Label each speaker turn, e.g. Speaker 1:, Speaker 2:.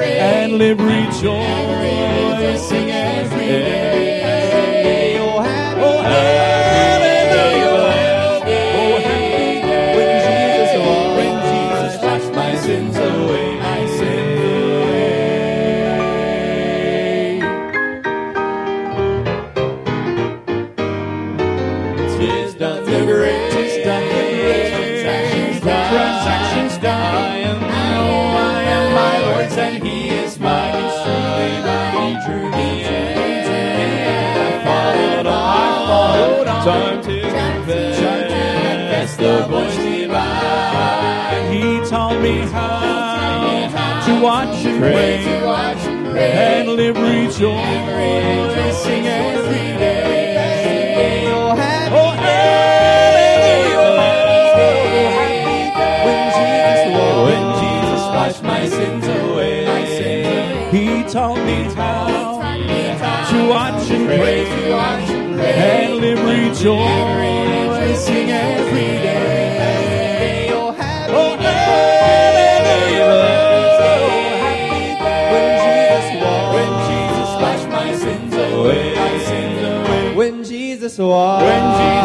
Speaker 1: and live rejoicing every day. Oh, hallelujah. Oh, happy when Jesus washed my sins away. Tis done, the greatest done, transactions done. I am my Lord's, and He is mine. He's truly mine. He drew me in. I followed on. Time to confess the voice divine. He taught me how to watch and pray, and live rejoicing every day. Oh, hallelujah. When Jesus washed my sins away. He taught me how to watch and pray, and live rejoicing every day. Oh, hallelujah. When Jesus washed my sins away. When Jesus washed